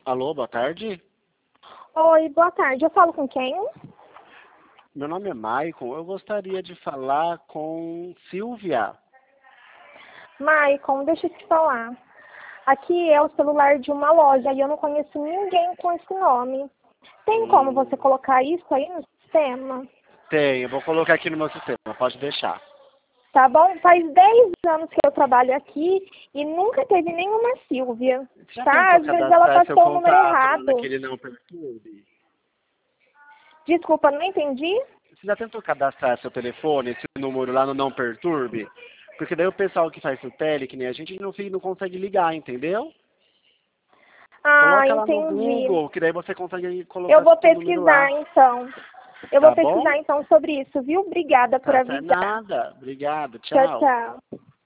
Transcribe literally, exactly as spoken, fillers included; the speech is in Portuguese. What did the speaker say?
Alô, boa tarde. Oi, boa tarde. Eu falo com quem? Meu nome é Maicon. Eu gostaria de falar com Silvia. Maicon, deixa eu te falar. Aqui é o celular de uma loja e eu não conheço ninguém com esse nome. Tem como Hum, você colocar isso aí no sistema? tem, eu vou colocar aqui no meu sistema, pode deixar. Tá bom? Faz dez anos que eu trabalho aqui e nunca teve nenhuma Silvia. Você já Tá? tentou Às vezes ela cadastrar seu passou o número contato lá errado. naquele não perturbe? Desculpa, não entendi? Você já tentou cadastrar seu telefone, esse número lá no não perturbe? Porque daí o pessoal que faz o tele, que nem a gente, não, fica- não consegue ligar, entendeu? Ah, Coloca lá no entendi. Google, que daí você consegue Eu colocar vou seu número lá. pesquisar então. Eu vou Tá bom? pesquisar então sobre isso, viu? Obrigada por Tá certo. avisar. Nada. Obrigado. Tchau, Tchau. tchau.